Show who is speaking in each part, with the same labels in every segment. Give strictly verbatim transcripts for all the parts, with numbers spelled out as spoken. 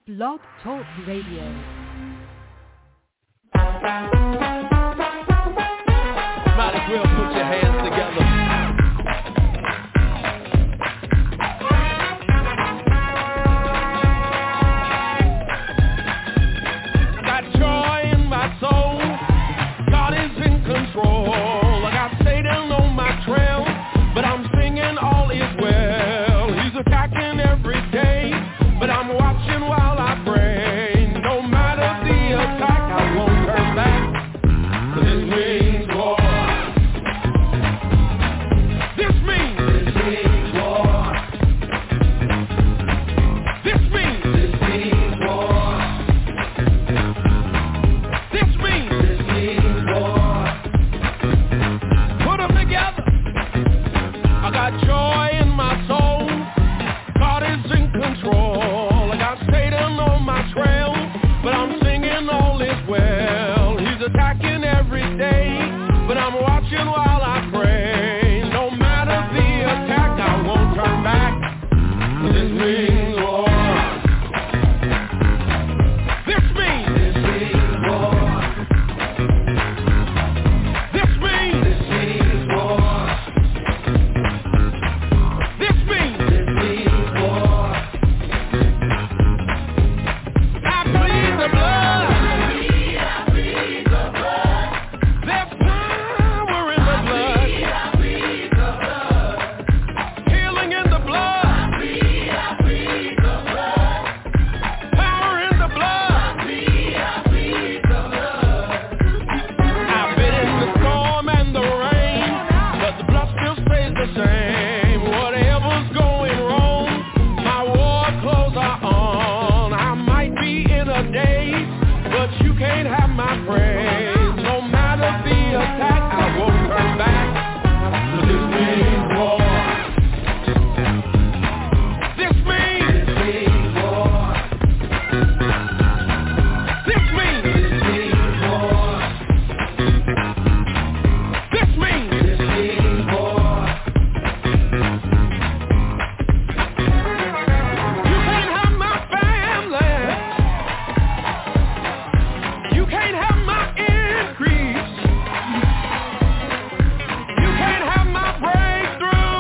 Speaker 1: Blog Talk Radio.
Speaker 2: Might as well put your hands together. Got joy in my soul. God is in control. I got Satan on my trail, but I'm singing all is well. He's attacking every day, but I'm watching while I pray. No matter the attack, I won't turn back. This means war. This means This means war. This means This means war. This means This means war. Put them together. I got joy in my soul. God is in control. I got Satan on my trail, but I'm singing all is well. He's attacking every day, but I'm watching while I pray. No matter the attack, I won't turn back. This means war. This means This means war. This means This means war. This means This means war. I plead the blood. I plead the blood. There's power in the blood. I plead the blood. Healing in the blood. I plead the blood. Power in the blood. I plead the blood. I've been in the storm and the rain, but the blood still stays the same. Whatever's going wrong, my war clothes are on. I might be in a daze, but you can't have my praise. No matter the attack, I won't turn back. This means war. This means This means war. This means This means war. This means This means war. You can't have my family. You can't have my increase. You can't have my breakthrough.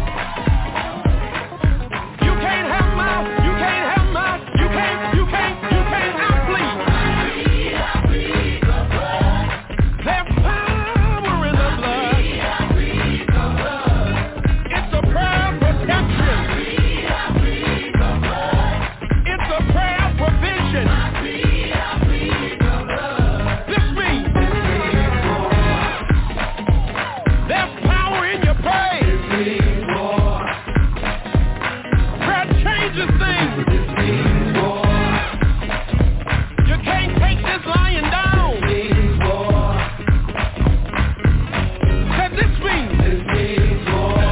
Speaker 2: You can't have my, you can't have my, you can't, you can't, you can't, I plead. I plead the blood. There's power in the blood. I plead the blood. It's a prayer of protection. I plead the blood. It's a prayer of provision. I plead, I plead the blood. This means This means war. There's power in your praise. This means war. Prayer changes things. This means war. You can't take this lying down. This means war. Said this means This means war.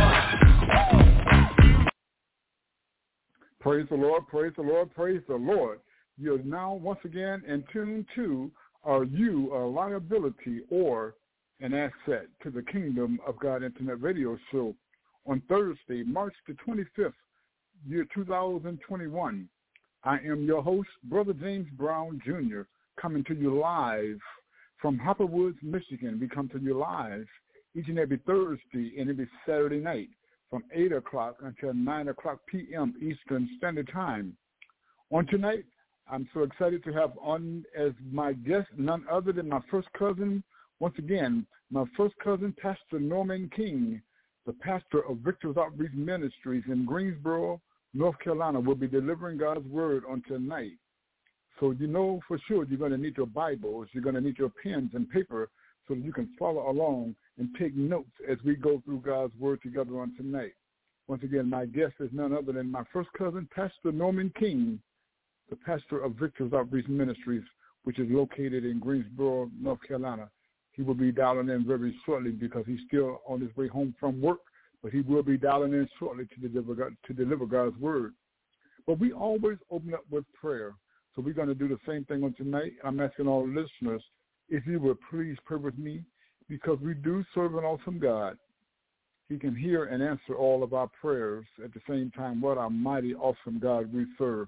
Speaker 3: Praise the Lord, praise the Lord, praise the Lord. You're now once again in tune to Are You a Liability or an Asset to the Kingdom of God Internet Radio Show on Thursday, March the twenty-fifth, year two thousand twenty-one. I am your host, Brother James Brown Junior, coming to you live from Hopper Woods, Michigan. We come to you live each and every Thursday and every Saturday night from eight o'clock until nine o'clock p.m. Eastern Standard Time. On tonight, I'm so excited to have on as my guest none other than my first cousin, once again, my first cousin, Pastor Norman King, the pastor of Victor's Outreach Ministries in Greensboro, North Carolina, will be delivering God's word on tonight. So you know for sure you're going to need your Bibles, you're going to need your pens and paper so that you can follow along and take notes as we go through God's word together on tonight. Once again, my guest is none other than my first cousin, Pastor Norman King, the pastor of Victor's Outreach Ministries, which is located in Greensboro, North Carolina. He will be dialing in very shortly because he's still on his way home from work, but he will be dialing in shortly to deliver God, to deliver God's word. But we always open up with prayer. So we're going to do the same thing on tonight. I'm asking all listeners, if you would please pray with me, because we do serve an awesome God. He can hear and answer all of our prayers at the same time. What a mighty, awesome God we serve.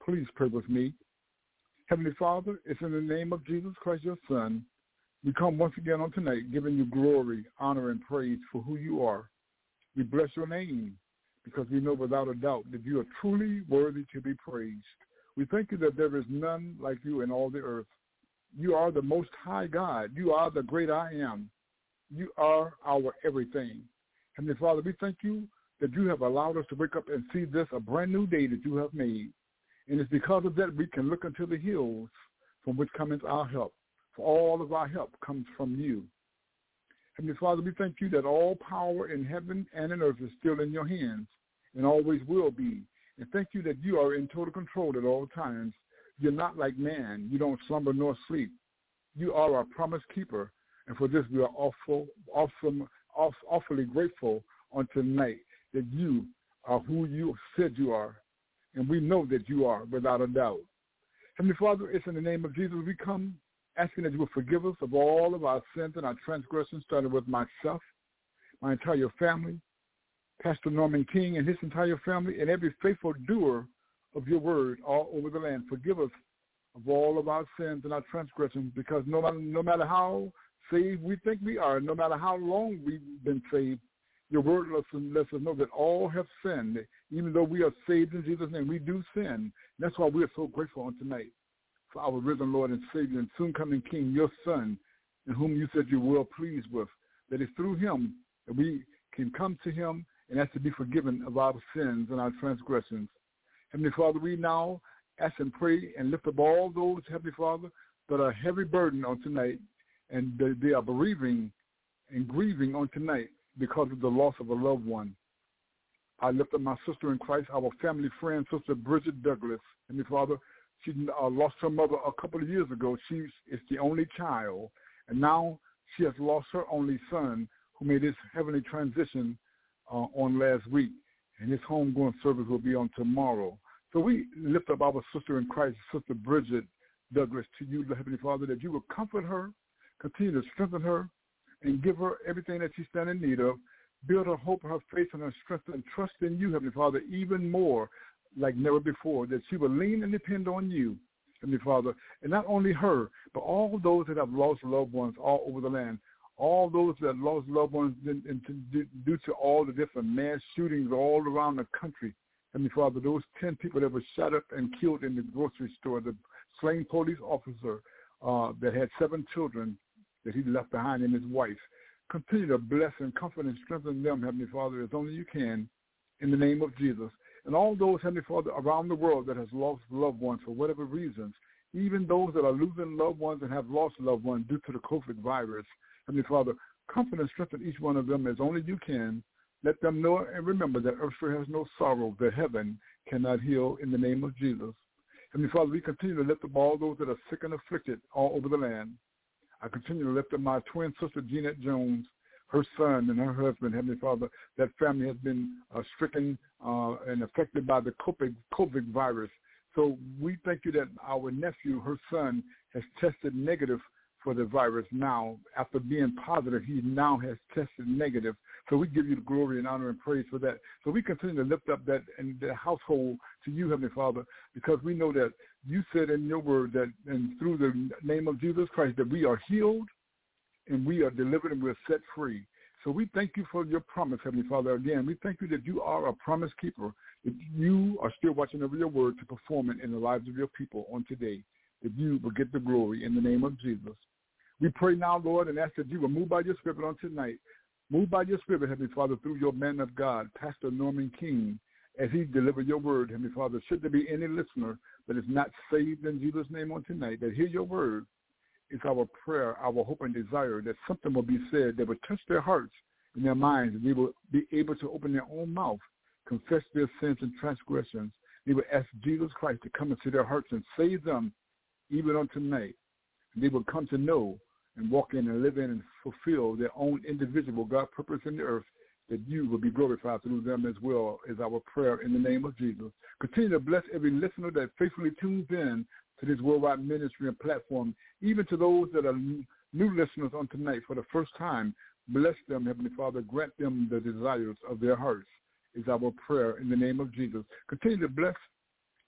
Speaker 3: please pray with me. Heavenly Father, it's in the name of Jesus Christ, your Son, we come once again on tonight giving you glory, honor, and praise for who you are. We bless your name because we know without a doubt that you are truly worthy to be praised. We thank you that there is none like you in all the earth. You are the most high God. You are the great I am. You are our everything. Heavenly Father, we thank you that you have allowed us to wake up and see this, a brand new day that you have made. And it's because of that we can look into the hills from which cometh our help. For all of our help comes from you. Heavenly Father, we thank you that all power in heaven and in earth is still in your hands and always will be. And thank you that you are in total control at all times. You're not like man. You don't slumber nor sleep. You are our promise keeper. And for this, we are awful, awesome, aw- awfully grateful on tonight that you are who you said you are. And we know that you are without a doubt. Heavenly Father, it's in the name of Jesus we come, asking that you will forgive us of all of our sins and our transgressions, starting with myself, my entire family, Pastor Norman King and his entire family, and every faithful doer of your word all over the land. Forgive us of all of our sins and our transgressions, because no matter, no matter how saved we think we are, no matter how long we've been saved, your word lets us, lets us know that all have sinned. Even though we are saved in Jesus' name, we do sin. That's why we are so grateful on tonight for our risen Lord and Savior and soon coming King, your Son, in whom you said you were well pleased with. That it's through him that we can come to him and ask to be forgiven of our sins and our transgressions. Heavenly Father, we now ask and pray and lift up all those, Heavenly Father, that are heavy burden on tonight, and they, they are bereaving and grieving on tonight because of the loss of a loved one. I lift up my sister in Christ, our family friend, Sister Bridget Douglas. Heavenly Father, she uh, lost her mother a couple of years ago. She is the only child, and now she has lost her only son, who made his heavenly transition uh, on last week, and his homegoing service will be on tomorrow. So we lift up our sister in Christ, Sister Bridget Douglas, to you, Heavenly Father, that you will comfort her, continue to strengthen her, and give her everything that she stands in need of. Build her hope, her faith, and her strength, and trust in you, Heavenly Father, even more like never before, that she will lean and depend on you, Heavenly Father, and not only her, but all those that have lost loved ones all over the land, all those that lost loved ones due to all the different mass shootings all around the country. Heavenly Father, those ten people that were shot up and killed in the grocery store, the slain police officer uh, that had seven children that he left behind and his wife. Continue to bless and comfort and strengthen them, Heavenly Father, as only you can, in the name of Jesus. And all those, Heavenly Father, around the world that has lost loved ones for whatever reasons, even those that are losing loved ones and have lost loved ones due to the COVID virus, Heavenly Father, comfort and strengthen each one of them as only you can. Let them know and remember that earth sure has no sorrow that heaven cannot heal, in the name of Jesus. Heavenly Father, we continue to lift up all those that are sick and afflicted all over the land. I continue to lift up my twin sister, Jeanette Jones, her son and her husband, Heavenly Father. That family has been uh, stricken uh, and affected by the COVID, COVID virus. So we thank you that our nephew, her son, has tested negative for the virus now. After being positive, he now has tested negative. So we give you the glory and honor and praise for that. So we continue to lift up that and the household to you, Heavenly Father, because we know that you said in your word that, and through the name of Jesus Christ, that we are healed and we are delivered and we're set free. So we thank you for your promise, Heavenly Father. Again, we thank you that you are a promise keeper, that you are still watching over your word to perform it in the lives of your people on today, that you will get the glory in the name of Jesus. We pray now, Lord, and ask that you will move by your Spirit on tonight. Move by your Spirit, Heavenly Father, through your man of God, Pastor Norman King, as he delivered your word, Heavenly Father. Should there be any listener that is not saved in Jesus' name on tonight, that hear your word, it's our prayer, our hope and desire that something will be said that will touch their hearts and their minds, and they will be able to open their own mouth, confess their sins and transgressions. They will ask Jesus Christ to come into their hearts and save them even on tonight. And they will come to know and walk in and live in and fulfill their own individual God purpose in the earth, that you will be glorified through them as well, as our prayer in the name of Jesus. Continue to bless every listener that faithfully tunes in to this worldwide ministry and platform, even to those that are new listeners on tonight for the first time. Bless them, Heavenly Father. Grant them the desires of their hearts, is our prayer in the name of Jesus. Continue to bless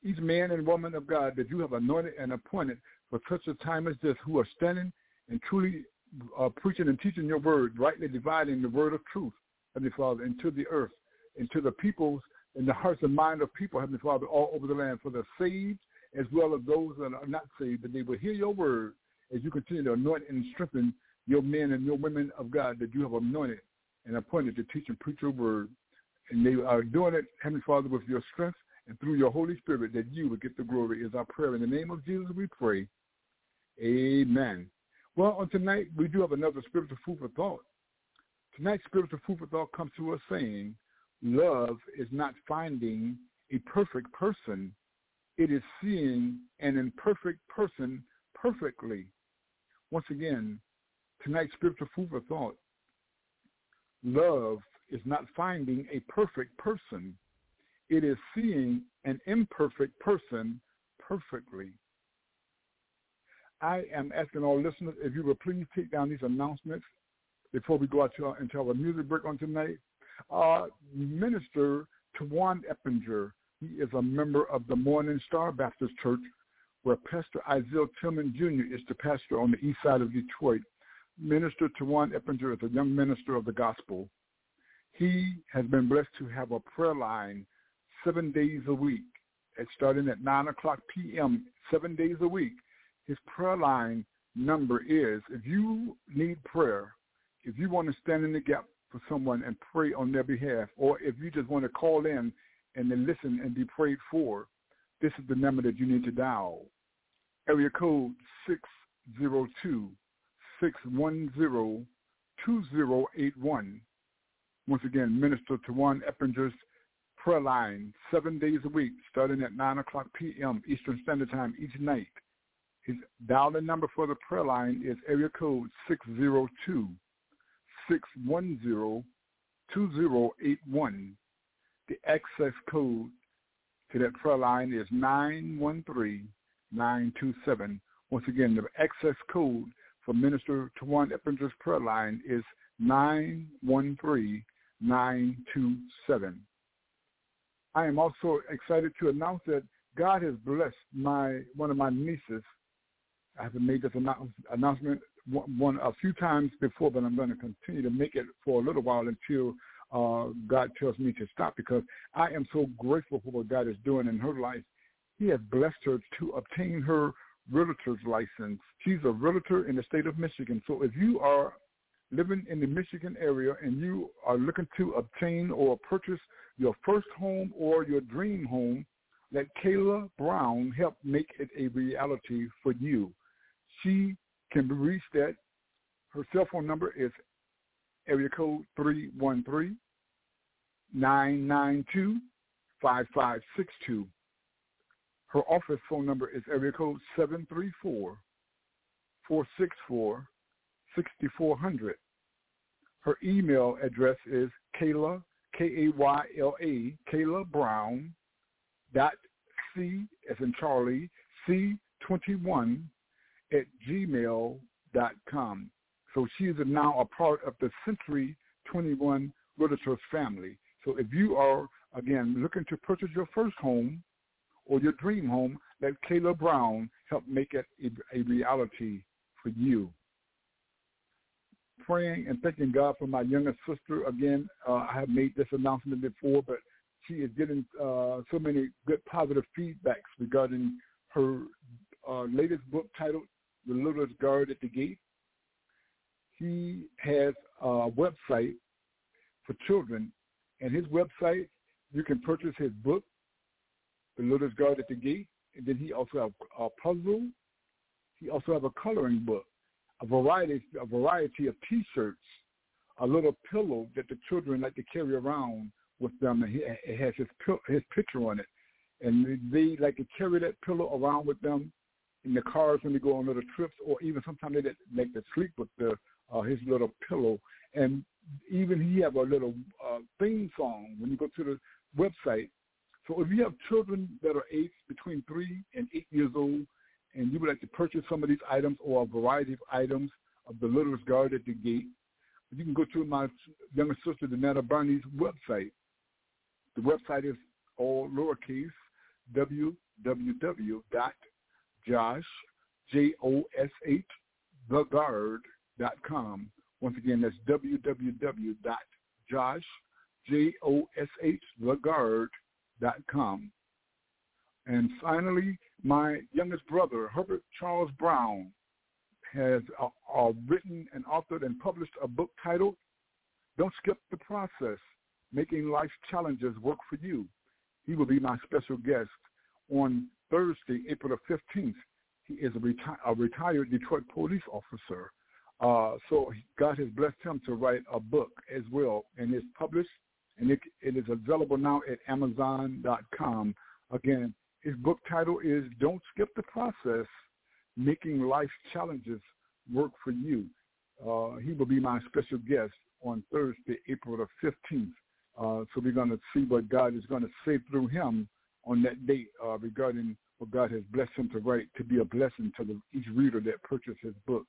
Speaker 3: each man and woman of God that you have anointed and appointed for such a time as this, who are standing and truly uh, preaching and teaching your word, rightly dividing the word of truth, Heavenly Father, into the earth, into the peoples, in the hearts and mind of people, Heavenly Father, all over the land, for the saved as well as those that are not saved, that they will hear your word as you continue to anoint and strengthen your men and your women of God that you have anointed and appointed to teach and preach your word. And they are doing it, Heavenly Father, with your strength and through your Holy Spirit, that you will get the glory, is our prayer. In the name of Jesus we pray. Amen. Well, on tonight, we do have another spiritual food for thought. Tonight's spiritual food for thought comes to us saying, love is not finding a perfect person. It is seeing an imperfect person perfectly. Once again, tonight's spiritual food for thought. Love is not finding a perfect person. It is seeing an imperfect person perfectly. I am asking all listeners, if you will please take down these announcements before we go out to our, into our music break on tonight. Uh, Minister Tawan Eppinger, he is a member of the Morning Star Baptist Church, where Pastor Isaiah Tillman Junior is the pastor on the east side of Detroit. Minister Tawan Eppinger is a young minister of the gospel. He has been blessed to have a prayer line seven days a week, at starting at nine o'clock p.m., seven days a week. His prayer line number is, if you need prayer, if you want to stand in the gap for someone and pray on their behalf, or if you just want to call in and then listen and be prayed for, this is the number that you need to dial. Area code six zero two, six one zero, two zero eight one. Once again, Minister Tawan Eppinger's prayer line, seven days a week, starting at nine o'clock p.m. Eastern Standard Time each night. His dial-in number for the prayer line is area code six zero two, six one zero, two zero eight one. The access code to that prayer line is nine one three, nine two seven. Once again, the access code for Minister Tawan Eppinger's prayer line is nine one three, nine two seven. I am also excited to announce that God has blessed my one of my nieces. I have made this announce, announcement one, one a few times before, but I'm going to continue to make it for a little while until uh, God tells me to stop, because I am so grateful for what God is doing in her life. He has blessed her to obtain her realtor's license. She's a realtor in the state of Michigan. So if you are living in the Michigan area and you are looking to obtain or purchase your first home or your dream home, let Kayla Brown help make it a reality for you. She can be reached at, her cell phone number is area code three one three, nine nine two, five five six two. Her office phone number is area code seven three four, four six four, six four zero zero. Her email address is Kayla, K A Y L A, Kayla Brown, dot C as in Charlie, C twenty-one at gmail dot com. So she is now a part of the Century twenty-one Realtors family. So if you are, again, looking to purchase your first home or your dream home, let Kayla Brown help make it a, a reality for you. Praying and thanking God for my youngest sister. Again, uh, I have made this announcement before, but she is getting uh, so many good positive feedbacks regarding her uh, latest book titled The Littlest Guard at the Gate. He has a website for children, and his website, you can purchase his book, The Littlest Guard at the Gate, and then he also has a puzzle. He also has a coloring book, a variety, a variety of T-shirts, a little pillow that the children like to carry around with them, and he, it has his his picture on it, and they like to carry that pillow around with them in the cars when they go on little trips, or even sometimes they like to sleep with the uh, his little pillow. And even he have a little uh, theme song when you go to the website. So if you have children that are aged between three and eight years old, and you would like to purchase some of these items or a variety of items of the Littlest Guard at the Gate, you can go to my younger sister, Danetta Barney's website. The website is all lowercase, w w w dot josh j o s h the guard dot com. Once again, that's w w w dot josh j o s h the guard dot com. And finally, my youngest brother, Herbert Charles Brown, has uh, uh, written and authored and published a book titled Don't Skip the Process, Making Life's Challenges Work for You. He will be my special guest on Thursday, April the fifteenth. He is a, reti- a retired Detroit police officer. Uh, so God has blessed him to write a book as well, and it's published, and it, it is available now at amazon dot com. Again, his book title is Don't Skip the Process, Making Life's Challenges Work for You. Uh, he will be my special guest on Thursday, April the fifteenth. Uh, so we're going to see what God is going to say through him on that date uh, regarding what God has blessed him to write to be a blessing to the, each reader that purchased his book.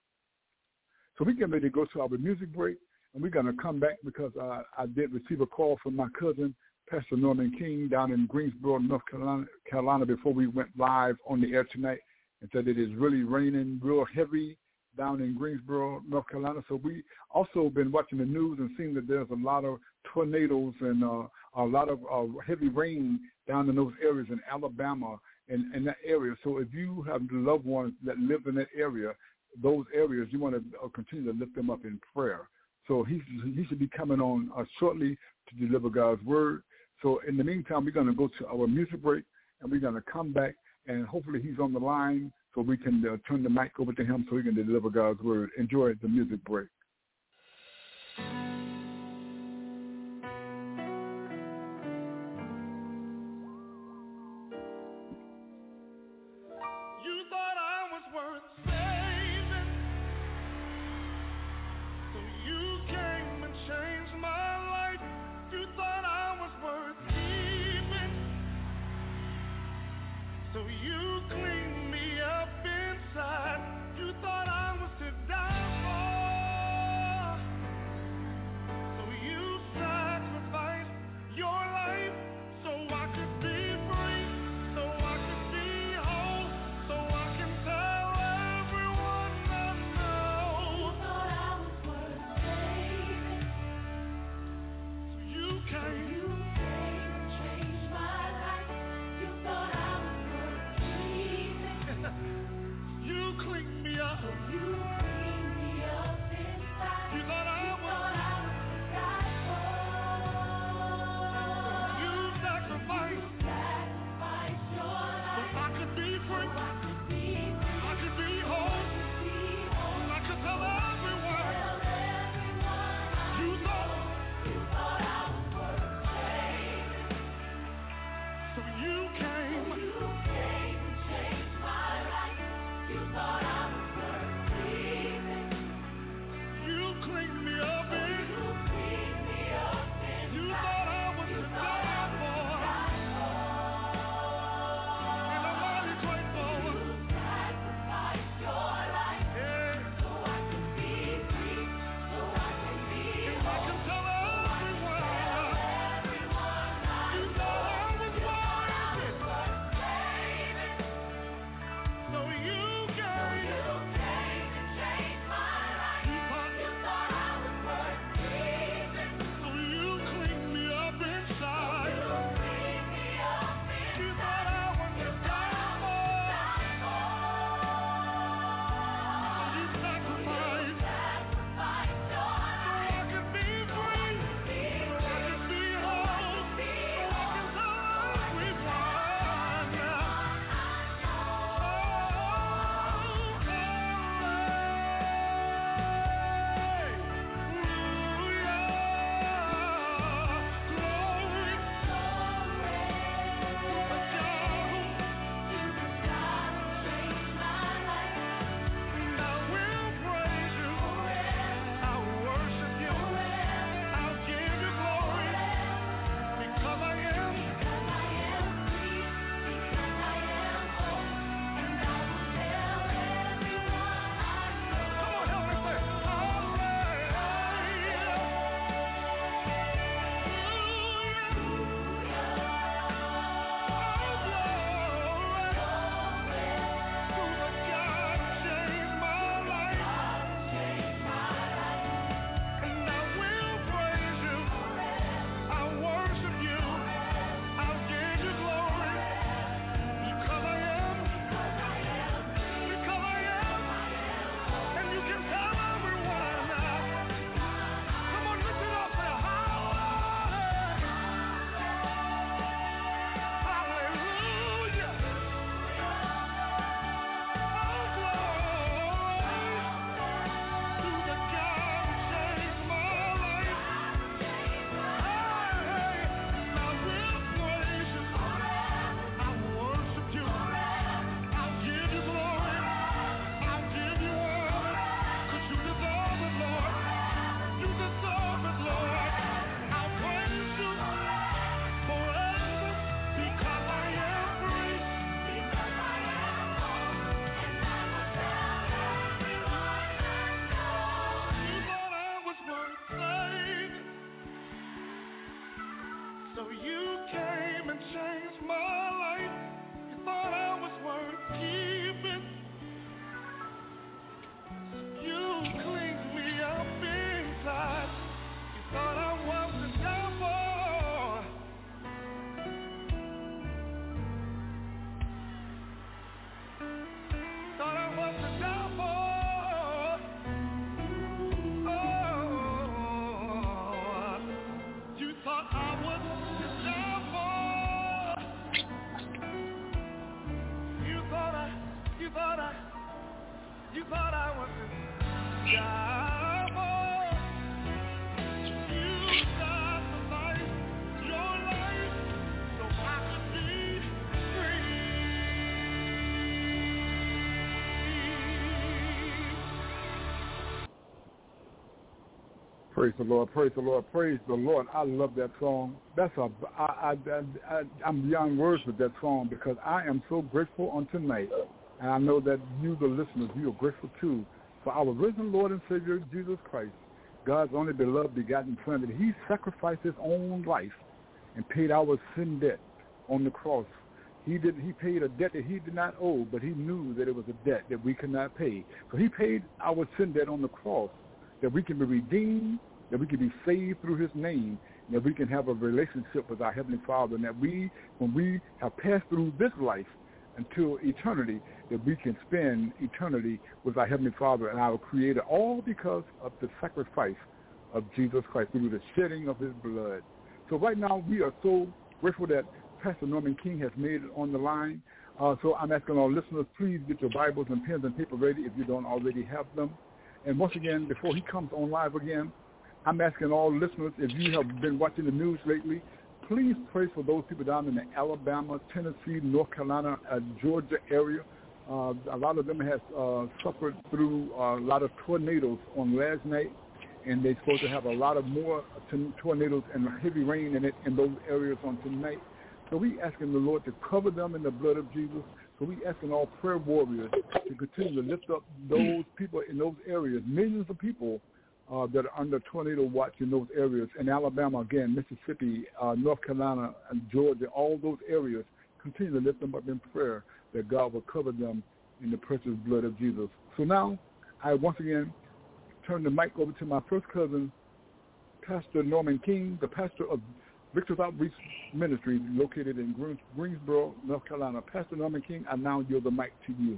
Speaker 3: So we get ready to go to our music break, and we're going to come back because uh, I did receive a call from my cousin, Pastor Norman King, down in Greensboro, North Carolina, Carolina, before we went live on the air tonight, and said it is really raining real heavy down in Greensboro, North Carolina. So we also been watching the news and seeing that there's a lot of tornadoes and uh, a lot of uh, heavy rain down in those areas in Alabama and in that area. So if you have loved ones that live in that area, those areas, you want to uh, continue to lift them up in prayer. So he, he should be coming on uh, shortly to deliver God's word. So in the meantime, we're going to go to our music break, and we're going to come back, and hopefully he's on the line so we can uh, turn the mic over to him so he can deliver God's word. Enjoy the music break.
Speaker 2: Clean me up inside. You thought I was to die for. You thought I, you thought I was to die for. You sacrificed your life so I could be free.
Speaker 3: Praise the Lord, praise the Lord, praise the Lord. I love that song. That's a, I, I, I, I, I'm beyond words with that song because I am so grateful on tonight. And I know that you, the listeners, you are grateful too for our risen Lord and Savior, Jesus Christ, God's only beloved begotten Son, that he sacrificed his own life and paid our sin debt on the cross. He did. He paid a debt that he did not owe, but he knew that it was a debt that we could not pay. So he paid our sin debt on the cross, that we can be redeemed, that we can be saved through his name, and that we can have a relationship with our Heavenly Father, and that we, when we have passed through this life until eternity, that we can spend eternity with our Heavenly Father and our Creator, all because of the sacrifice of Jesus Christ through the shedding of his blood. So right now we are so grateful that Pastor Norman King has made it on the line. Uh, so I'm asking our listeners, please get your Bibles and pens and paper ready if you don't already have them. And once again, before he comes on live again, I'm asking all listeners, if you have been watching the news lately, please pray for those people down in the Alabama, Tennessee, North Carolina, uh, Georgia area. Uh, a lot of them has uh, suffered through uh, a lot of tornadoes on last night, and they're supposed to have a lot of more t- tornadoes and heavy rain in it in those areas on tonight. So we asking the Lord to cover them in the blood of Jesus. So we asking all prayer warriors to continue to lift up those people in those areas, millions of people uh, that are under tornado watch in those areas. In Alabama, again, Mississippi, uh, North Carolina, and Georgia, all those areas, continue to lift them up in prayer that God will cover them in the precious blood of Jesus. So now, I once again turn the mic over to my first cousin, Pastor Norman King, the pastor of Victor's Outreach Ministry, located in Greens- Greensboro, North Carolina. Pastor Norman King, I now yield the mic to you.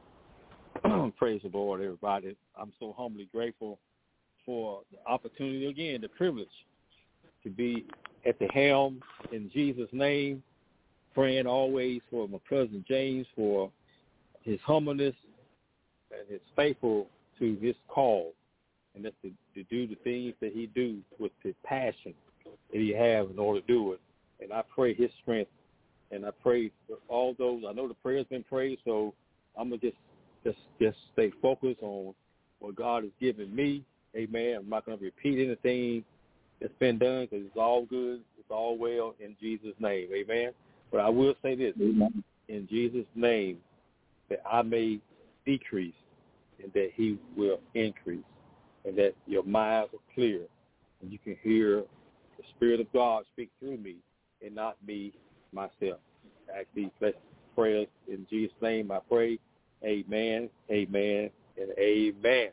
Speaker 4: Praise the Lord, everybody. I'm so humbly grateful for the opportunity again, the privilege to be at the helm in Jesus' name, praying always for my cousin James for his humbleness and his faithful to his call, and that's to, to do the things that he do with the passion that he have in order to do it. And I pray his strength, and I pray for all those. I know the prayer's been prayed, so I'm going to just, just, just stay focused on what God has given me. Amen. I'm not going to repeat anything that's been done because it's all good. It's all well in Jesus' name. Amen. But I will say this, Amen. In Jesus' name, that I may decrease and that he will increase, and that your minds are clear and you can hear the Spirit of God speak through me and not me myself. I ask these blessed prayers in Jesus' name. I pray. Amen, amen, and amen.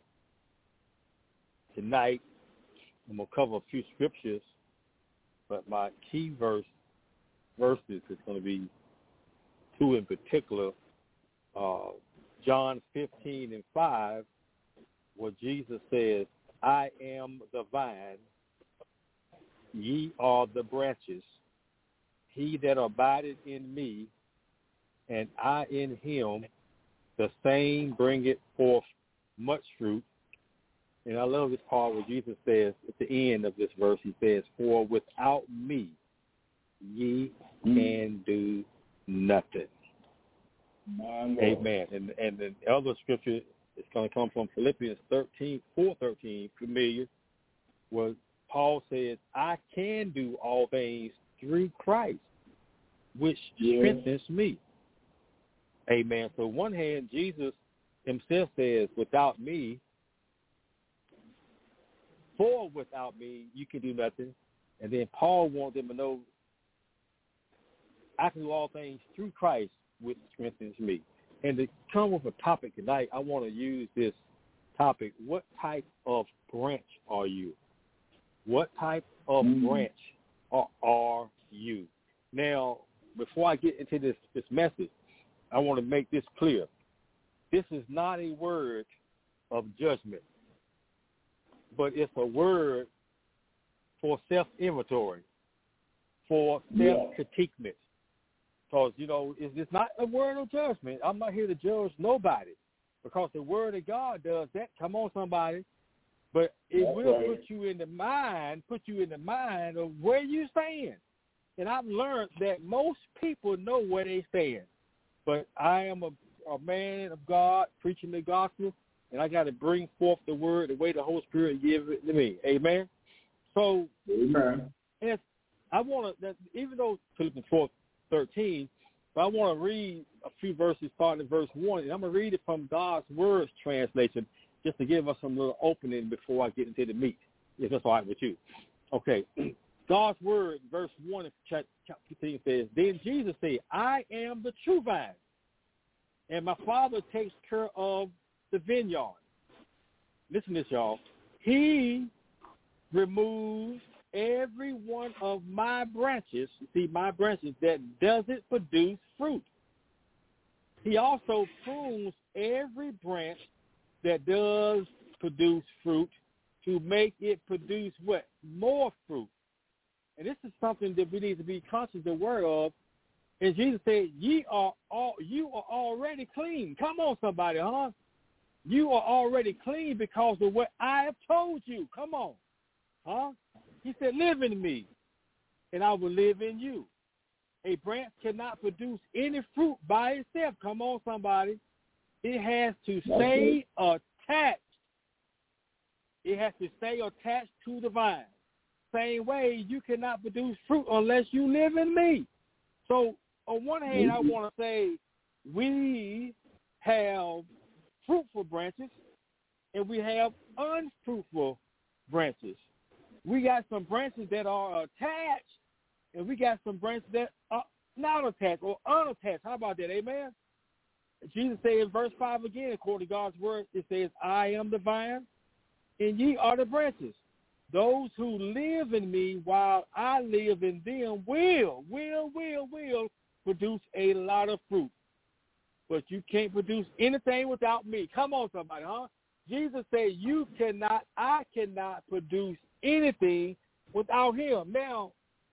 Speaker 4: Tonight, I'm going to cover a few scriptures, but my key verse verses is going to be two in particular. Uh, John fifteen and five, where Jesus says, I am the vine, ye are the branches. He that abideth in me, and I in him, the same bringeth forth much fruit. And I love this part where Jesus says, at the end of this verse, he says, for without me, ye can do nothing. Amen. And and the other scripture is going to come from Philippians thirteen, four thirteen, familiar, where Paul says, I can do all things through Christ, which strengthens yeah. me. Amen. So on one hand, Jesus himself says, without me, for without me, you can do nothing. And then Paul wants them to know, I can do all things through Christ, which strengthens me. And to come with a topic tonight, I want to use this topic. What type of branch are you? What type of mm-hmm. branch are, are you? Now, before I get into this, this message, I want to make this clear. This is not a word of judgment, but it's a word for self-inventory, for self-critiquement, Because, you know, it's, it's not a word of judgment. I'm not here to judge nobody because the word of God does that. Come on, somebody. But it
Speaker 5: That's
Speaker 4: will
Speaker 5: right.
Speaker 4: put you in the mind, put you in the mind of where you stand. And I've learned that most people know where they stand. But I am a, a man of God preaching the gospel, and I got to bring forth the word the way the Holy Spirit gives it to me. Amen? So,
Speaker 5: Amen.
Speaker 4: and I want to, even though Philippians four thirteen, but I want to read a few verses starting at verse one, and I'm going to read it from God's Words translation just to give us some little opening before I get into the meat, if that's all right with you. Okay. God's Word, verse one of chapter fifteen says, Then Jesus said, I am the true vine, and my Father takes care of the vineyard. Listen to this, y'all. He removes every one of my branches, see, my branches that doesn't produce fruit. He also prunes every branch that does produce fruit to make it produce what? More fruit. And this is something that we need to be conscious and aware of. And Jesus said, Ye are all, you are already clean. Come on, somebody, huh? You are already clean because of what I have told you. Come on, huh? He said, live in me, and I will live in you. A branch cannot produce any fruit by itself. Come on, somebody. It has to stay attached. It has to stay attached to the vine. Same way, you cannot produce fruit unless you live in me. So on one hand, I want to say we have fruitful branches and we have unfruitful branches. We got some branches that are attached and we got some branches that are not attached or unattached. How about that? Amen? Jesus said in verse five again, according to God's word, it says, I am the vine and ye are the branches. Those who live in me while I live in them will, will, will, will produce a lot of fruit. But you can't produce anything without me. Come on, somebody, huh? Jesus said you cannot, I cannot produce anything without him. Now,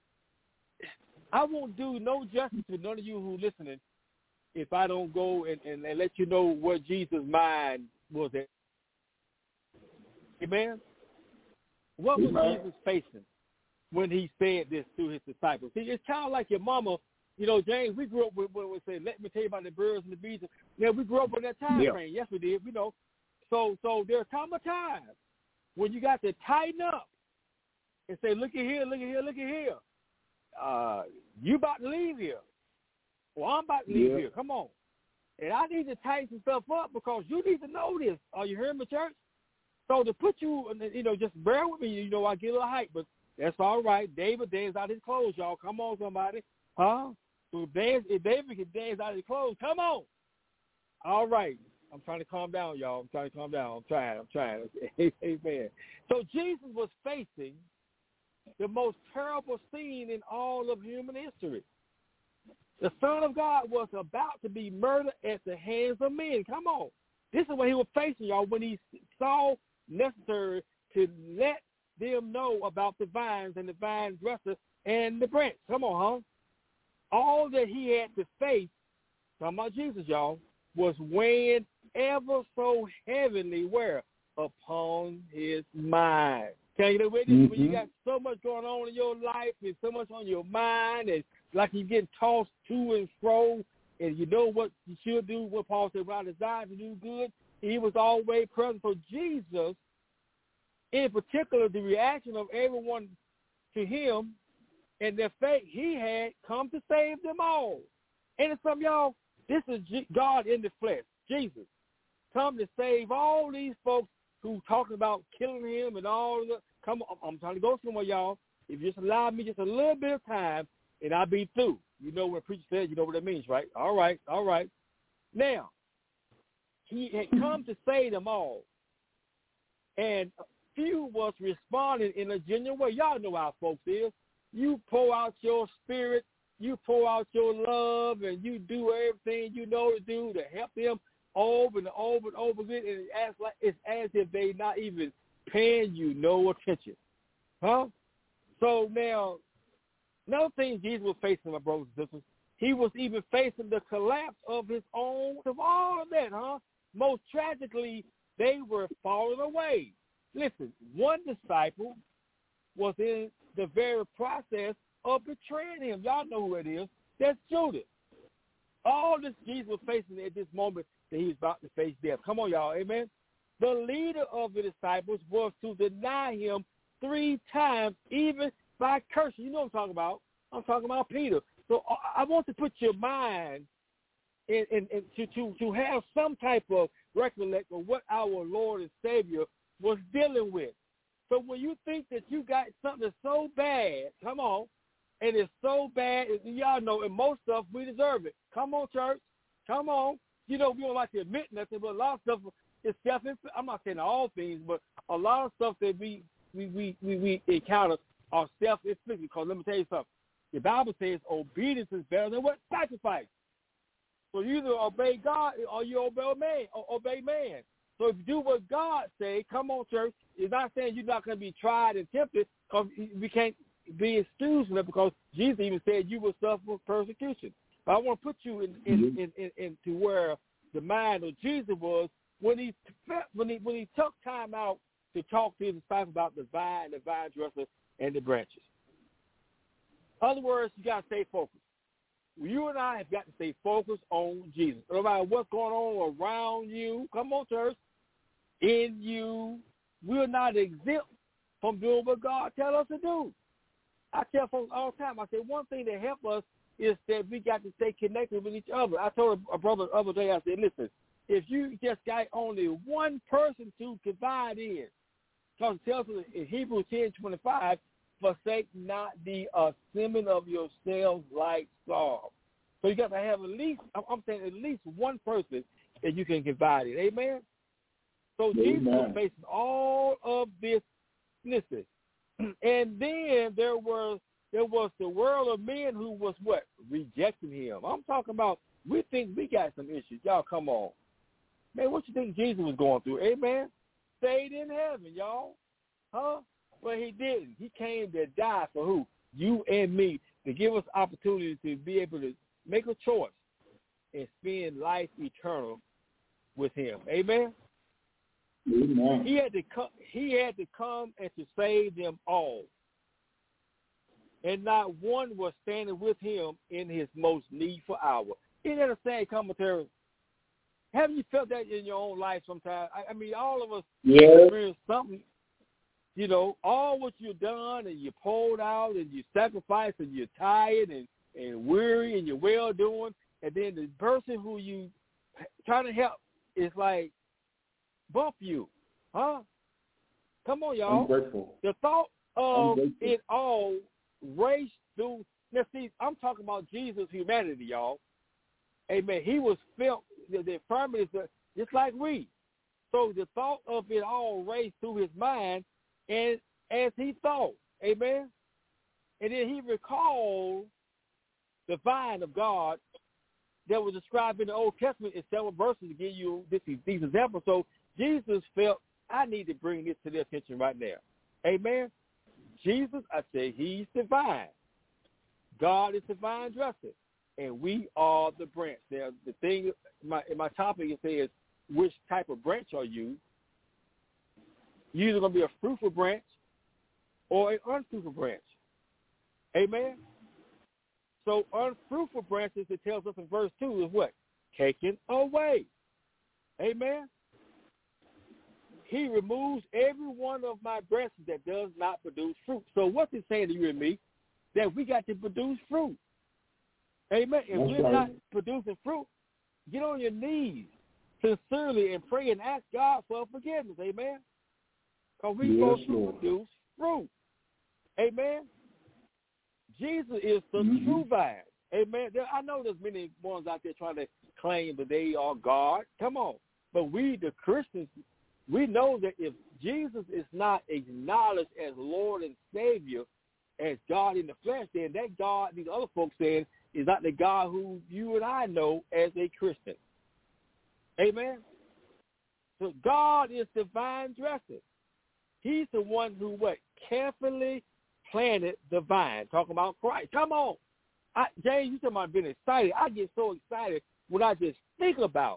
Speaker 4: I won't do no justice to none of you who are listening if I don't go and, and, and let you know what Jesus' mind was at. Amen? What was
Speaker 5: Amen.
Speaker 4: Jesus facing when he said this to his disciples? See, it's kind of like your mama, you know, James, we grew up with when we say, let me tell you about the birds and the bees. Yeah, we grew up in that time
Speaker 5: yeah.
Speaker 4: frame. Yes, we did. You know, so so there come a time when you got to tighten up and say, look at here, look at here, look at here. Uh, you about to leave here. Well, I'm about to leave
Speaker 5: yeah.
Speaker 4: here. Come on. And I need to tighten some stuff up because you need to know this. Are you hearing me, church? So to put you, you know, just bear with me. You know, I get a little hype, but that's all right. David danced out his clothes, y'all. Come on, somebody. Huh? So if, dance, if David can dance out his clothes, come on. All right. I'm trying to calm down, y'all. I'm trying to calm down. I'm trying. I'm trying. Amen. So Jesus was facing the most terrible scene in all of human history. The Son of God was about to be murdered at the hands of men. Come on. This is what he was facing, y'all, when he saw necessary to let them know about the vines and the vine dresser and the branch. Come on, huh? All that he had to face, talking about Jesus, y'all, was weighing ever so heavily where? Upon his mind. Can you know with this? Mm-hmm. When you got so much going on in your life and so much on your mind and like you're getting tossed to and fro and you know what you should do, what Paul said, when I desire to do good, he was always present. So Jesus, in particular, the reaction of everyone to him and their faith, he had come to save them all. And some of y'all, this is God in the flesh, Jesus, come to save all these folks who talking about killing him and all of the, come on, I'm trying to go somewhere, y'all. If you just allow me just a little bit of time, and I'll be through. You know when a preacher says, you know what that means, right? All right, all right. Now, he had come to save them all. And few was responding in a genuine way. Y'all know how folks is. You pour out your spirit, you pour out your love, and you do everything you know to do to help them over and over and over again, and it's, like, it's as if they not even paying you no attention. Huh? So now, another thing Jesus was facing, my brothers and sisters, He was even facing the collapse of his own, of all of that, huh? Most tragically, they were falling away. Listen, one disciple was in the very process of betraying him. Y'all know who it is. That's Judas. All this Jesus was facing at this moment that he was about to face death. Come on, y'all. Amen. The leader of the disciples was to deny him three times, even by cursing. You know what I'm talking about. I'm talking about Peter. So I want to put your mind in, in, in to, to, to have some type of recollection of what our Lord and Savior was dealing with. So when you think that you got something so bad, come on, and it's so bad, and y'all know, and most stuff, we deserve it. Come on, church. Come on. You know, we don't like to admit nothing, but a lot of stuff is self. I'm not saying all things, but a lot of stuff that we we we we, we encounter are self-inflicted. Because let me tell you something. The Bible says obedience is better than what? Sacrifice. So you either obey God or you obey man. Or obey man. So if you do what God say, come on, church. It's not saying you're not going to be tried and tempted, because we can't be excused from it, because Jesus even said you will suffer persecution. But I want to put you in, in, mm-hmm. in, in, in, into where the mind of Jesus was when he when he when he took time out to talk to his disciples about the vine, the vine dresser, and the branches. In other words, you got to stay focused. You and I have got to stay focused on Jesus. No matter what's going on around you, come on, church, in you, we're not exempt from doing what God tells us to do. I tell folks all the time, I say one thing that helps us is that we got to stay connected with each other. I told a brother the other day, I said, listen, if you just got only one person to confide in, because it tells us in Hebrews ten twenty-five, forsake not the assembling of yourselves like Saul. So you got to have at least, I'm saying at least one person that you can confide in. Amen? So Amen. Jesus was facing all of this. Listen, and then there was there was the world of men who was what? Rejecting him. I'm talking about, we think we got some issues. Y'all, come on. Man, what you think Jesus was going through? Amen? Stayed in heaven, y'all. Huh? Well, he didn't. He came to die for who? You and me, to give us opportunity to be able to make a choice and spend life eternal with him. Amen?
Speaker 5: Amen.
Speaker 4: He had to come, he had to come and to save them all. And not one was standing with him in his most needful hour. Isn't that a sad commentary? Haven't you felt that in your own life sometimes? I, I mean, all of us
Speaker 5: yeah.
Speaker 4: experience something. You know, all what you've done and you pulled out and you sacrificed and you're tired and, and weary and you're well doing, and then the person who you trying to help is like bump you, huh? Come on, y'all.
Speaker 5: Ungrateful.
Speaker 4: The thought of it all raced through. Now, see, I'm talking about Jesus' humanity, y'all. Amen. He was felt the, the infirmities just like we. So the thought of it all raced through his mind. And as he thought, amen, and then he recalled the vine of God that was described in the Old Testament in several verses to give you this, these examples. So Jesus felt, I need to bring this to their attention right now. Amen. Jesus, I say, he's the vine. God is the vine dresser, and we are the branch. Now, the thing, my, in my topic, it says, which type of branch are you? You're either going to be a fruitful branch or an unfruitful branch. Amen? So unfruitful branches, it tells us in verse two, is what? Taken away. Amen? He removes every one of my branches that does not produce fruit. So what's it saying to you and me? That we got to produce fruit. Amen? If
Speaker 5: That's
Speaker 4: we're
Speaker 5: right.
Speaker 4: not producing fruit, get on your knees sincerely and pray and ask God for forgiveness. Amen? Because we're
Speaker 5: yes,
Speaker 4: supposed to
Speaker 5: Lord.
Speaker 4: produce fruit. Amen? Jesus is the
Speaker 5: mm-hmm.
Speaker 4: true vine. Amen? There, I know there's many ones out there trying to claim that they are God. Come on. But we, the Christians, we know that if Jesus is not acknowledged as Lord and Savior, as God in the flesh, then that God, these other folks saying, is not the God who you and I know as a Christian. Amen? So God is the vine dresser. He's the one who, what, carefully planted the vine. Talking about Christ. Come on. I, James, you talking about being excited. I get so excited when I just think about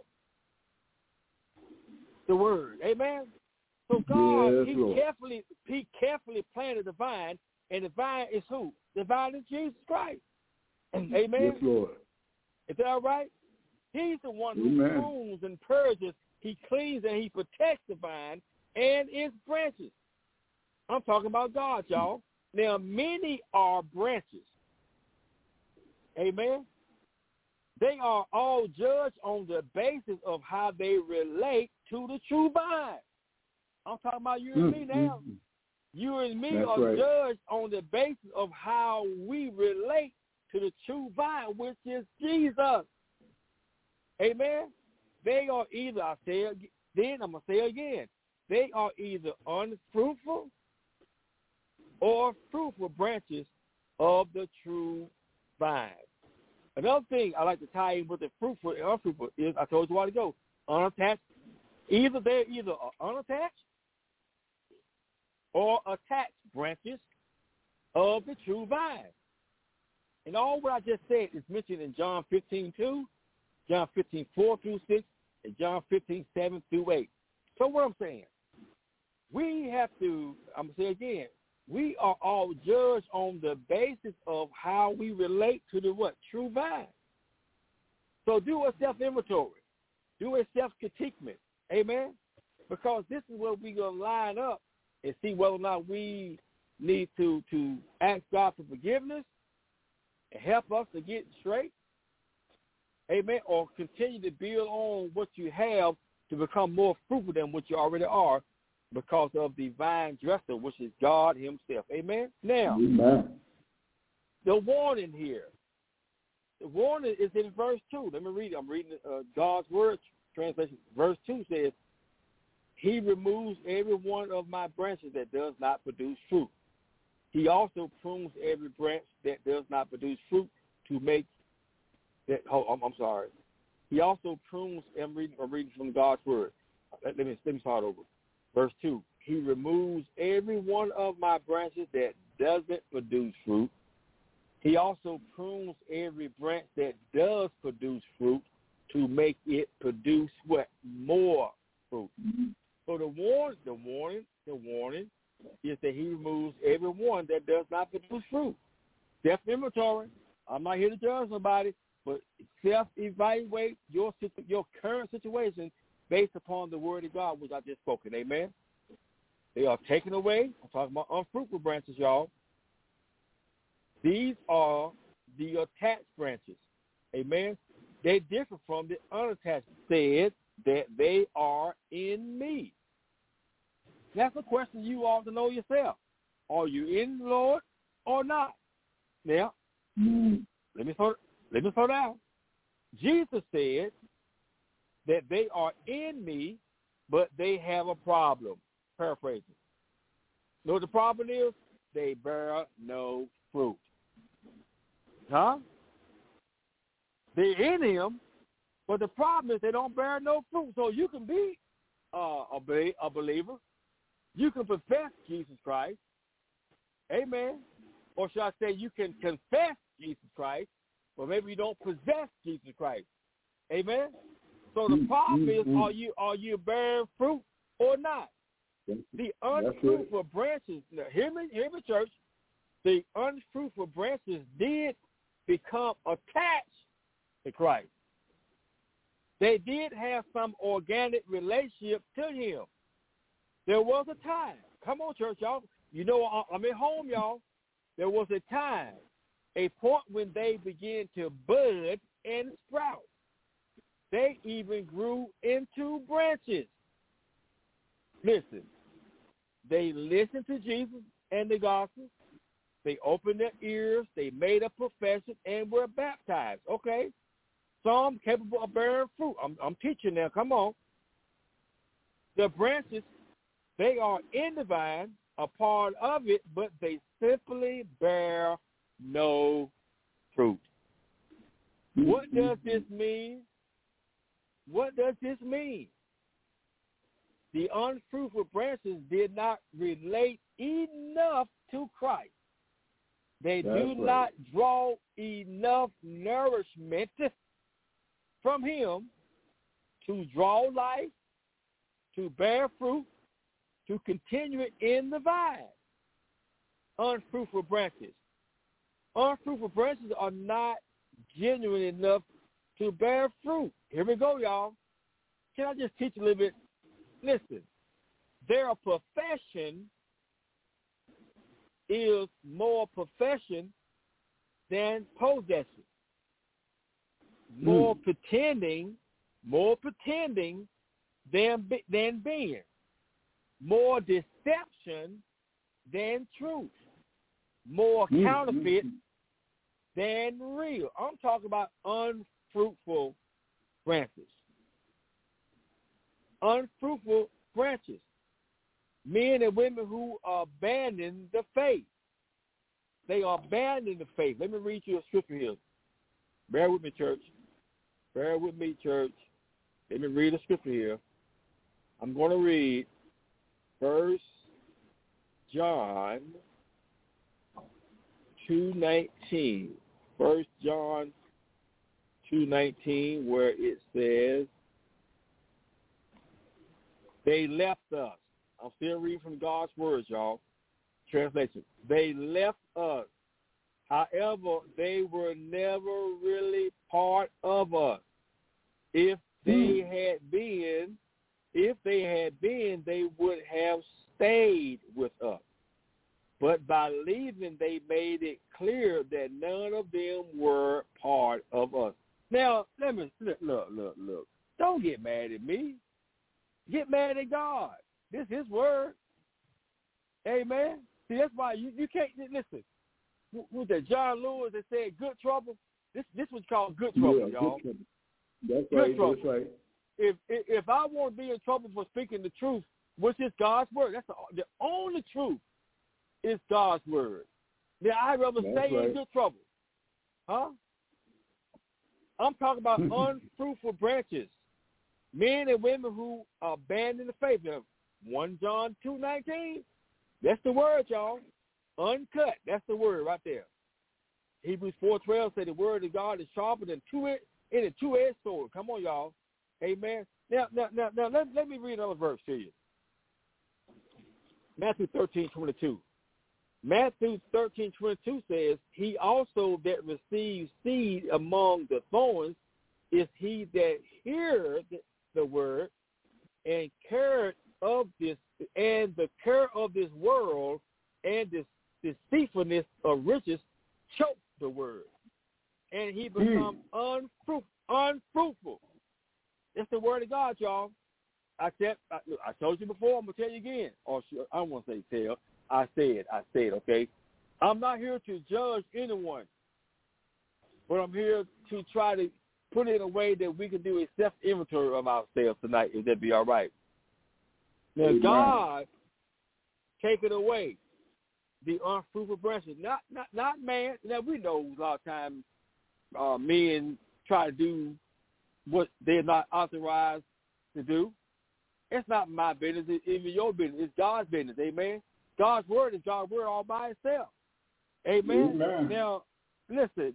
Speaker 4: the word. Amen? So God,
Speaker 3: yes,
Speaker 4: he
Speaker 3: Lord.
Speaker 4: carefully he carefully planted the vine, and the vine is who? The vine is Jesus Christ. Amen?
Speaker 3: Yes, Lord.
Speaker 4: Is that all right? He's the one who
Speaker 3: Amen.
Speaker 4: prunes and purges. He cleans and he protects the vine and its branches. I'm talking about God, y'all. Now, many are branches. Amen? They are all judged on the basis of how they relate to the true vine. I'm talking about you and
Speaker 3: mm,
Speaker 4: me now.
Speaker 3: Mm,
Speaker 4: you and me
Speaker 3: That's
Speaker 4: are
Speaker 3: right.
Speaker 4: judged on the basis of how we relate to the true vine, which is Jesus. Amen? They are either, I say it, then I'm going to say it again, they are either unfruitful or fruitful branches of the true vine. Another thing I like to tie in with the fruitful and unfruitful is, I told you a while ago, unattached. Either they're either unattached or attached branches of the true vine. And all what I just said is mentioned in John fifteen two, John fifteen four through six, and John fifteen seven through eight. So what I'm saying, we have to, I'm going to say again, we are all judged on the basis of how we relate to the what? True vine. So do a self-inventory. Do a self-critiquement. Amen? Because this is where we're going to line up and see whether or not we need to, to ask God for forgiveness and help us to get straight. Amen? Or continue to build on what you have to become more fruitful than what you already are, because of the vine dresser, which is God himself. Amen? Now,
Speaker 3: Amen.
Speaker 4: the warning here. The warning is in verse two. Let me read it. I'm reading uh, God's word translation. Verse two says, he removes every one of my branches that does not produce fruit. He also prunes every branch that does not produce fruit to make that, oh, I'm, I'm sorry. He also prunes, I'm reading, I'm reading from God's word. Let, let, me, let me start over. Verse two, he removes every one of my branches that doesn't produce fruit. He also prunes every branch that does produce fruit to make it produce what? More fruit. Mm-hmm. So the warn, the warning, the warning is that he removes every one that does not produce fruit. Self-inventory. I'm not here to judge somebody, but self-evaluate your your current situation based upon the word of God, which I just spoken. Amen? They are taken away. I'm talking about unfruitful branches, y'all. These are the attached branches. Amen? They differ from the unattached. Said that they are in me. That's a question you ought to know yourself. Are you in the Lord or not? Now, mm. let me slow, let me slow down. Jesus said that they are in me, but they have a problem. Paraphrasing. You know what the problem is? They bear no fruit. Huh? They're in him, but the problem is they don't bear no fruit. So you can be uh, a, a believer. You can profess Jesus Christ. Amen. Or should I say you can confess Jesus Christ, but maybe you don't possess Jesus Christ. Amen. So the problem is, are you are you bearing fruit or not? The unfruitful branches, now hear me, hear me, church, the unfruitful branches did become attached to Christ. They did have some organic relationship to him. There was a time. Come on, church, y'all. You know, I'm at home, y'all. There was a time, a point when they began to bud and sprout. They even grew into branches. Listen, they listened to Jesus and the gospel. They opened their ears. They made a profession and were baptized. Okay? Some capable of bearing fruit. I'm, I'm teaching now. Come on. The branches, they are in the vine, a part of it, but they simply bear no fruit. What does this mean? What does this mean? The unfruitful branches did not relate enough to Christ
Speaker 6: They
Speaker 5: That's
Speaker 6: do
Speaker 5: right.
Speaker 6: not draw enough nourishment from him to draw life, to bear fruit, to continue in the vine. Unfruitful branches. Unfruitful branches are not genuine enough to bear fruit. Here we go, y'all. Can I just teach a little bit? Listen, their profession is more profession than possession. More mm. pretending, more pretending than, than being. More deception than truth. More
Speaker 5: mm.
Speaker 6: counterfeit mm. than real. I'm talking about unfruitful branches. Unfruitful branches. Men and women who abandon the faith. They are abandoning the faith. Let me read you a scripture here. Bear with me, church. Bear with me, church. Let me read a scripture here. I'm going to read First John two nineteen. First John two nineteen, where it says, they left us. I'm still reading from God's words, y'all. Translation. They left us. However, they were never really part of us. If they had been, if they had been, they would have stayed with us. But by leaving, they made it clear that none of them were part of us. Now, let me, look, look, look, look. Don't get mad at me. Get mad at God. This is his word. Amen. See, that's why you, you can't, listen, with the John Lewis that said good trouble, this this was called good trouble,
Speaker 5: yeah,
Speaker 6: y'all.
Speaker 5: Good trouble. That's
Speaker 6: good
Speaker 5: right,
Speaker 6: trouble.
Speaker 5: that's right.
Speaker 6: If, if if I want to be in trouble for speaking the truth, which is God's word, that's the, the only truth is God's word. Now, I'd rather
Speaker 5: that's
Speaker 6: stay
Speaker 5: right.
Speaker 6: in good trouble. Huh? I'm talking about unfruitful branches. Men and women who abandon the faith. Now, First John two nineteen, that's the word, y'all. Uncut, that's the word right there. Hebrews four twelve said the word of God is sharper than two in a two-edged sword. Come on, y'all. Amen. Now, now, now, now let, let me read another verse to you. Matthew thirteen twenty-two. Matthew thirteen twenty-two says, he also that receives seed among the thorns is he that heareth the word and care of this and the care of this world and this deceitfulness of riches choke the word, and he becomes mm. unfruit, unfruitful. That's the word of God, y'all. I said, I, I told you before. I'm gonna tell you again. Or I don't want to say tell. I said, I said, okay. I'm not here to judge anyone, but I'm here to try to put it in a way that we can do a self-inventory of ourselves tonight, if that be all right. Now, Amen. God taking away the unfruitful branches, not not not man. Now, we know a lot of times uh, men try to do what they're not authorized to do. It's not my business. It's even your business. It's God's business. Amen. God's word is God's word all by itself. Amen. Amen. Now, listen.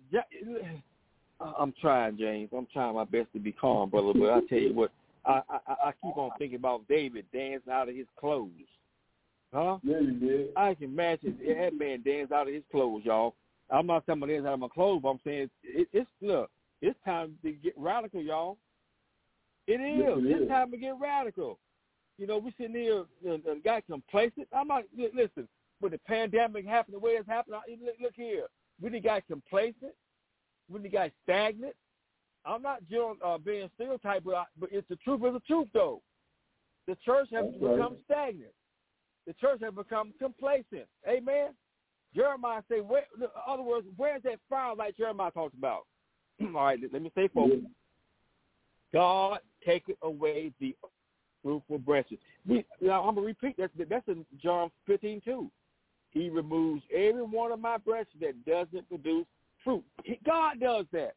Speaker 6: I'm trying, James. I'm trying my best to be calm, brother. But I tell you what, I, I, I keep on thinking about David dancing out of his clothes. Huh?
Speaker 5: Yeah, you did.
Speaker 6: I can imagine that man dance out of his clothes, y'all. I'm not talking about dance out of my clothes, but I'm saying it, it's look, it's time to get radical, y'all. It is.
Speaker 5: Yes, it
Speaker 6: it's
Speaker 5: is.
Speaker 6: time to get radical. You know, we sitting here and, and got complacent. I'm not listen. When the pandemic happened, the way it's happened, look, look here. We done got complacent. We done got stagnant. I'm not uh, being stereotyped, but, I, but it's the truth is the truth, though. The church has
Speaker 5: That's
Speaker 6: become
Speaker 5: right.
Speaker 6: stagnant. The church has become complacent. Amen. Jeremiah say, where, in other words, where's that fire like Jeremiah talks about? All right, let me say, folks. Yeah. God taketh away the fruitful branches. We, you know, I'm going to repeat that. That's in John fifteen two. He removes every one of my branches that doesn't produce fruit. He, God does that.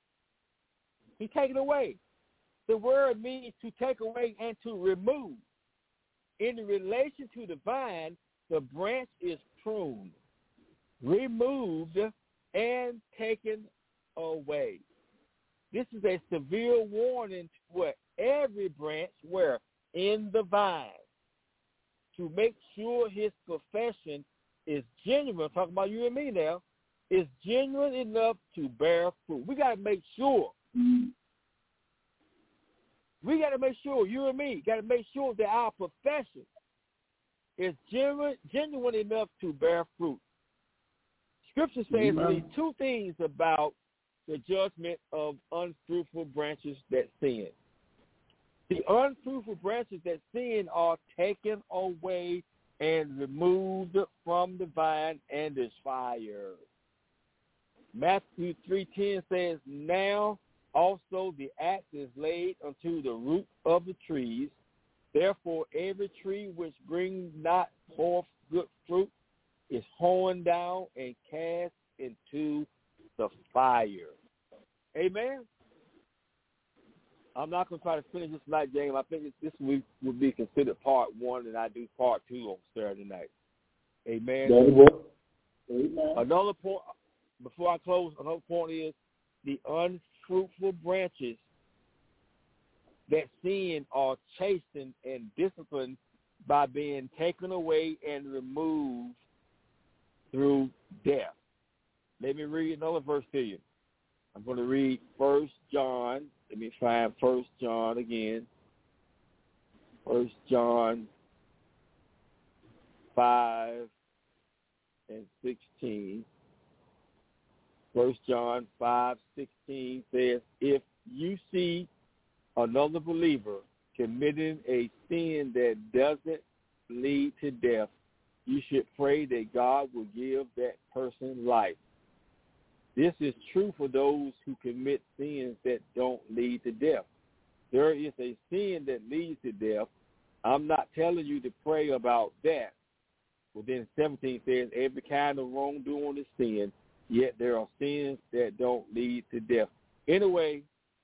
Speaker 6: He takes it away. The word means to take away and to remove. In relation to the vine, the branch is pruned. removed, and taken away. This is a severe warning to what every branch where in the vine to make sure his profession is genuine. Talking about you and me now, is genuine enough to bear fruit. We got to make sure. We got to make sure, you and me, got to make sure that our profession is genuine, genuine enough to bear fruit. Scripture says these two things about the judgment of unfruitful branches that sin. The unfruitful branches that sin are taken away and removed from the vine and is fired. Matthew three ten says, now also the axe is laid unto the root of the trees. Therefore every tree which brings not forth good fruit is hewn down and cast into the fire. Amen. I'm not going to try to finish this night, James. I think this, this week will be considered part one, and I do part two on Saturday night. Amen.
Speaker 5: Amen.
Speaker 6: Another point, before I close, another point is the unfruitful branches that sin are chastened and disciplined by being taken away and removed through death. Let me read another verse to you. I'm going to read First John. Let me find First John again. First John five and sixteen. First John five sixteen says, if you see another believer committing a sin that doesn't lead to death, you should pray that God will give that person life. This is true for those who commit sins that don't lead to death. There is a sin that leads to death. I'm not telling you to pray about that. Well, then seventeen says, every kind of wrongdoing is sin, yet there are sins that don't lead to death. Anyway,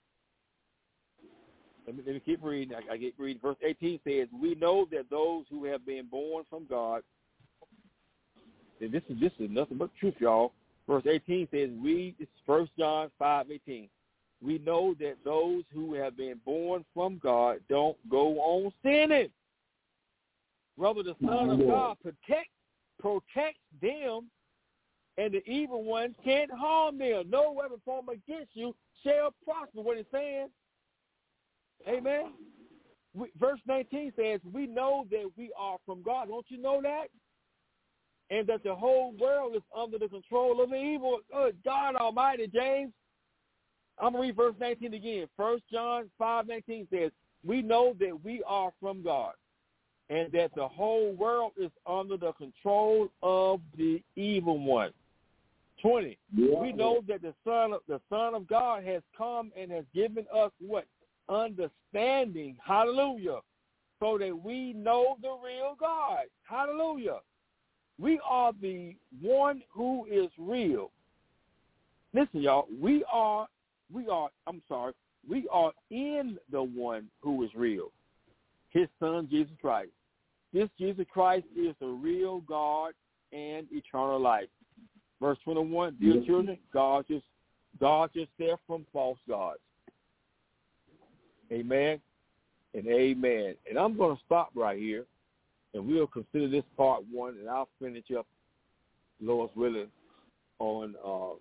Speaker 6: let me, let me keep reading. I, I get reading. Verse eighteen says, we know that those who have been born from God, and this is this is nothing but truth, y'all. Verse eighteen says, we, it's First John five eighteen. We know that those who have been born from God don't go on sinning. Rather, the Son of God protect, protects them, and the evil one can't harm them. No weapon formed against you shall prosper. What it's saying. Amen. We, verse nineteen says, we know that we are from God. Don't you know that? And that the whole world is under the control of the evil. Good God Almighty, James. I'm going to read verse nineteen again. First John five nineteen says, we know that we are from God, and that the whole world is under the control of the evil one. twenty. Yeah. We know that the Son of the Son of God has come and has given us what? Understanding. Hallelujah. So that we know the real God. Hallelujah. We are the one who is real. Listen, y'all, we are, we are, I'm sorry, we are in the one who is real, his Son, Jesus Christ. This Jesus Christ is the real God and eternal life. Verse twenty-one, dear yes. children, guard, just, guard yourself from false gods. Amen and amen. And I'm going to stop right here. And we'll consider this part one, and I'll finish up, Lord's willing, on uh,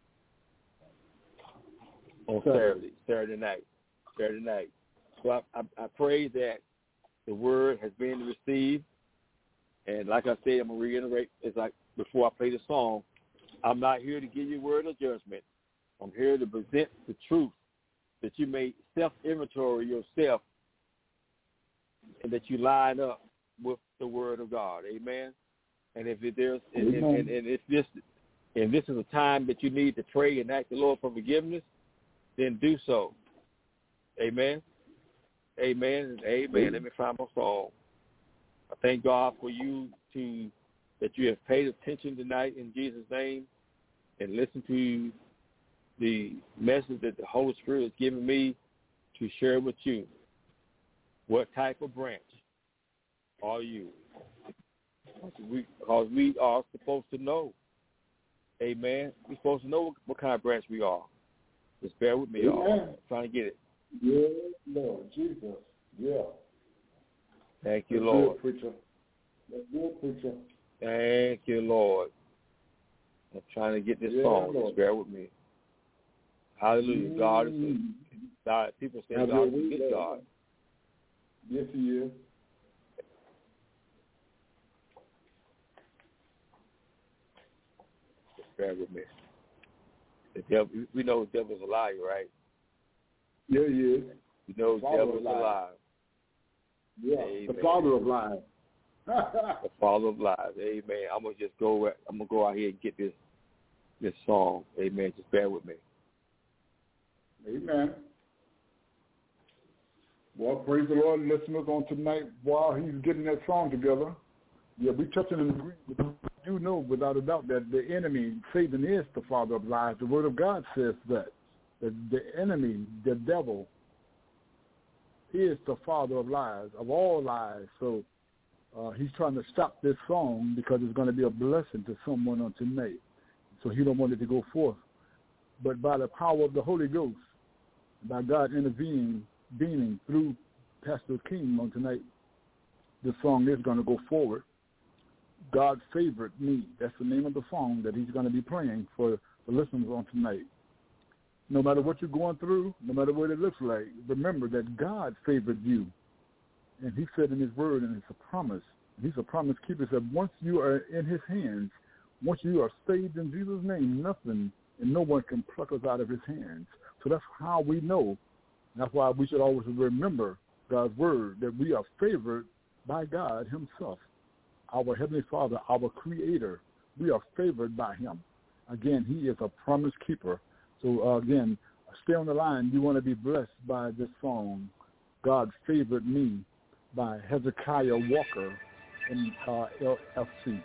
Speaker 6: on Saturday, Saturday night, Saturday night. So I, I, I pray that the word has been received, and like I said, I'm gonna reiterate, as like before I play the song, I'm not here to give you a word of judgment. I'm here to present the truth, that you may self-inventory yourself, and that you line up with the word of God. Amen. And if there's and, and, and, and if this and this is a time that you need to pray and ask the Lord for forgiveness, then do so. Amen. Amen. Amen. Let me find my song. I thank God for you to that you have paid attention tonight in Jesus' name and listen to the message that the Holy Spirit has given me to share with you. What type of branch are you? We, because we are supposed to know Amen. We're supposed to know what kind of branch we are. Just bear with me, y'all. I'm trying to get it.
Speaker 5: Yes, Lord Jesus. Yeah.
Speaker 6: Thank you,
Speaker 5: That's
Speaker 6: Lord.
Speaker 5: Good, preacher. That's good, preacher.
Speaker 6: Thank you, Lord. I'm trying to get this
Speaker 5: Yeah,
Speaker 6: song.
Speaker 5: Lord.
Speaker 6: Just bear with me. Hallelujah.
Speaker 5: Mm.
Speaker 6: God is a God. People say
Speaker 5: Have
Speaker 6: God is
Speaker 5: your
Speaker 6: a
Speaker 5: way,
Speaker 6: good
Speaker 5: Lord.
Speaker 6: God.
Speaker 5: Yes, he is.
Speaker 6: Just bear with me. The devil, we know the devil's a liar, right?
Speaker 5: Yeah, he is.
Speaker 6: We know the
Speaker 5: Father
Speaker 6: devil's
Speaker 5: of
Speaker 6: a
Speaker 5: lies.
Speaker 6: liar.
Speaker 5: Yeah,
Speaker 6: Amen.
Speaker 5: the father of lies.
Speaker 6: The father of lies. Amen. I'm gonna just go. I'm gonna go out here and get this this song. Amen. Just bear with me.
Speaker 3: Amen. Well, praise the Lord, listeners, on tonight while he's getting that song together. Yeah, we touching and agreeing. You know without a doubt that the enemy, Satan, is the father of lies. The Word of God says that. That the enemy, the devil, is the father of lies, of all lies. So uh, he's trying to stop this song because it's going to be a blessing to someone on tonight. So he don't want it to go forth. But by the power of the Holy Ghost, by God intervening, being through Pastor King on tonight, this song is going to go forward. God favored me. That's the name of the song that he's going to be playing for the listeners on tonight. No matter what you're going through, no matter what it looks like, remember that God favored you. And he said in his word, and it's a promise. He's a promise keeper. He said once you are in his hands, once you are saved in Jesus' name, nothing and no one can pluck us out of his hands. So that's how we know. That's why we should always remember God's word, that we are favored by God himself, our Heavenly Father, our Creator. We are favored by him. Again, he is a promise keeper. So, uh, again, stay on the line. You want to be blessed by this song, God Favored Me, by Hezekiah Walker in uh, L F C.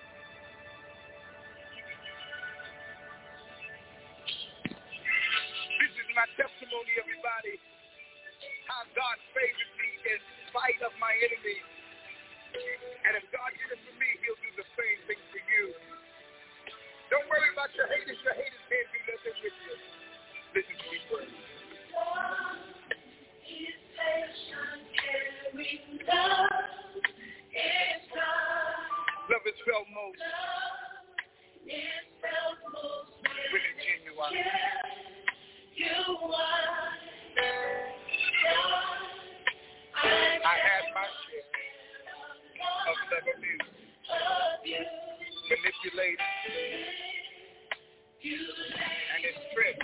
Speaker 7: This is my testimony, everybody, how God favored me in spite of my enemies. And if God did it for me, he'll do the same thing for you. Don't worry about your haters. Your haters can't do nothing with you. Listen to these words. Love is felt most when it's genuine. I had my share of love abuse, manipulated, and its strength.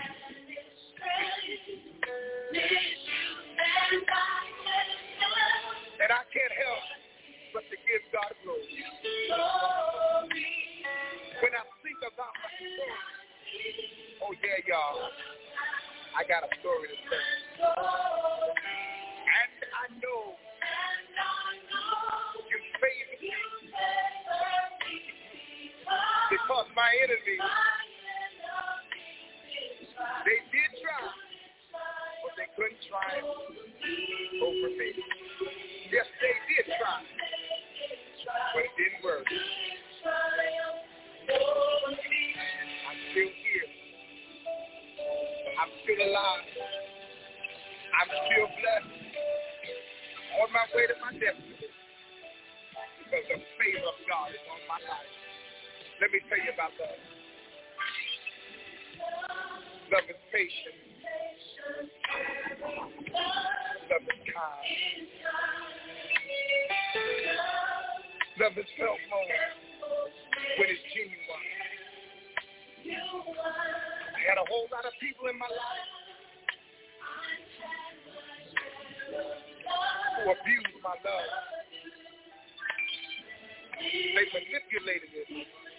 Speaker 7: And I can't help but to give God glory. When I think about my story, oh yeah, y'all, I got a story to tell. And I know you favored me because my enemies, they did try, but they couldn't triumph over me. Yes, they did try, but it didn't work. I'm still here. I'm still alive. I'm still blessed. On my way to my destiny. Because the favor of God is on my life. Let me tell you about love. Love is patient. Love is kind. Love is felt more when it's genuine. I had a whole lot of people in my life who abused my love. They manipulated it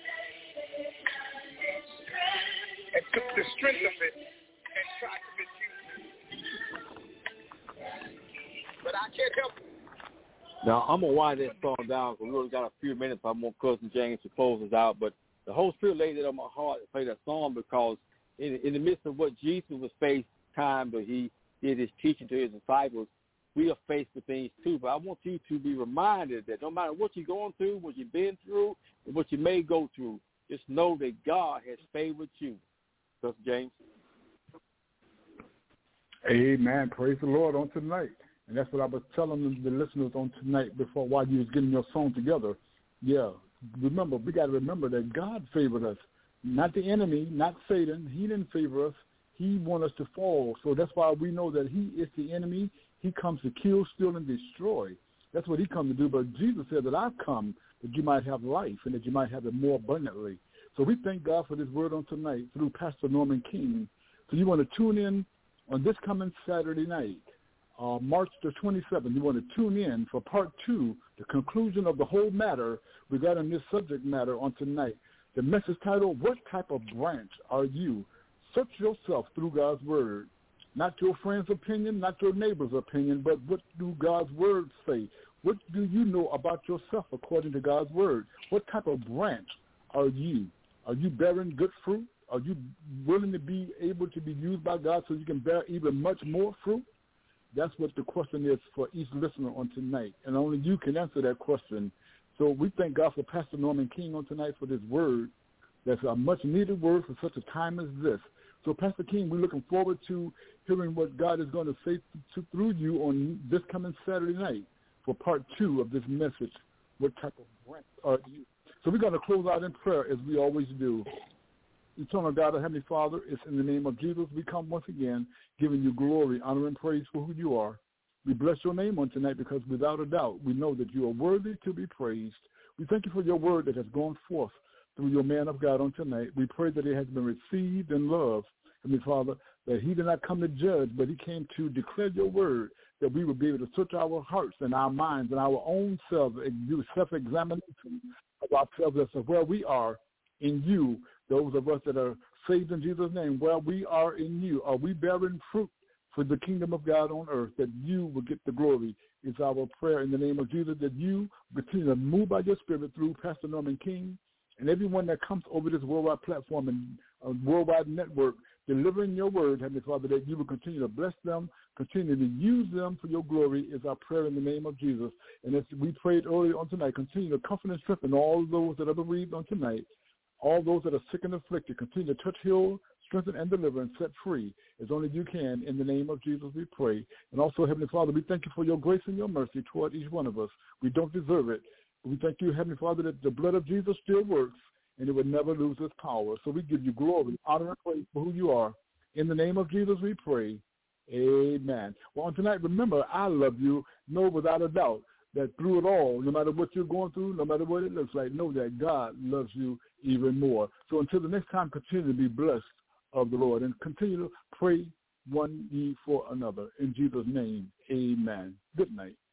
Speaker 7: and took the strength of it and tried to misuse it. But I can't help it.
Speaker 6: Now, I'm going to wind that song down because we only got a few minutes. I'm going to Cousin James to close us out. But the Holy Spirit laid it on my heart to play that song because in, in the midst of what Jesus was faced time that he did his teaching to his disciples, we are faced with things too. But I want you to be reminded that no matter what you're going through, what you've been through, and what you may go through, just know that God has favored you. Brother James.
Speaker 3: Amen. Praise the Lord on tonight. And that's what I was telling the listeners on tonight before while you was getting your song together. Yeah. Remember, we got to remember that God favored us. Not the enemy, not Satan. He didn't favor us. He wants us to fall. So that's why we know that he is the enemy. He comes to kill, steal, and destroy. That's what he comes to do. But Jesus said that I've come that you might have life and that you might have it more abundantly. So we thank God for this word on tonight through Pastor Norman King. So you want to tune in on this coming Saturday night, uh, March the twenty-seventh. You want to tune in for part two, the conclusion of the whole matter regarding this subject matter on tonight. The message titled, What Type of Branch Are You? Search yourself through God's word. Not your friend's opinion, not your neighbor's opinion, but what do God's word say? What do you know about yourself according to God's word? What type of branch are you? Are you bearing good fruit? Are you willing to be able to be used by God so you can bear even much more fruit? That's what the question is for each listener on tonight, and only you can answer that question. So we thank God for Pastor Norman King on tonight for this word. That's a much-needed word for such a time as this. So, Pastor King, we're looking forward to hearing what God is going to say to, through you on this coming Saturday night for part two of this message, What Type of Branch Are You? So we're going to close out in prayer as we always do. Eternal God, our Heavenly Father, it's in the name of Jesus we come once again giving you glory, honor, and praise for who you are. We bless your name on tonight because without a doubt we know that you are worthy to be praised. We thank you for your word that has gone forth through your man of God on tonight. We pray that it has been received and loved, Heavenly Father, that he did not come to judge, but he came to declare your word, that we would be able to search our hearts and our minds and our own selves and do self-examination of ourselves as to where we are in you, those of us that are saved in Jesus' name, where we are in you. Are we bearing fruit for the kingdom of God on earth, that you will get the glory? It's our prayer in the name of Jesus, that you continue to move by your spirit through Pastor Norman King and everyone that comes over this worldwide platform and uh, worldwide network, delivering your word, Heavenly Father, that you will continue to bless them, continue to use them for your glory is our prayer in the name of Jesus. And as we prayed earlier on tonight, continue to comfort and strengthen all those that are bereaved on tonight, all those that are sick and afflicted. Continue to touch, heal, strengthen, and deliver and set free as only you can. In the name of Jesus we pray. And also, Heavenly Father, we thank you for your grace and your mercy toward each one of us. We don't deserve it. But we thank you, Heavenly Father, that the blood of Jesus still works and it would never lose its power. So we give you glory, honor, and praise for who you are. In the name of Jesus we pray. Amen. Well, on tonight, remember, I love you. Know without a doubt that through it all, no matter what you're going through, no matter what it looks like, know that God loves you even more. So until the next time, continue to be blessed of the Lord and continue to pray one ye for another. In Jesus' name, amen. Good night.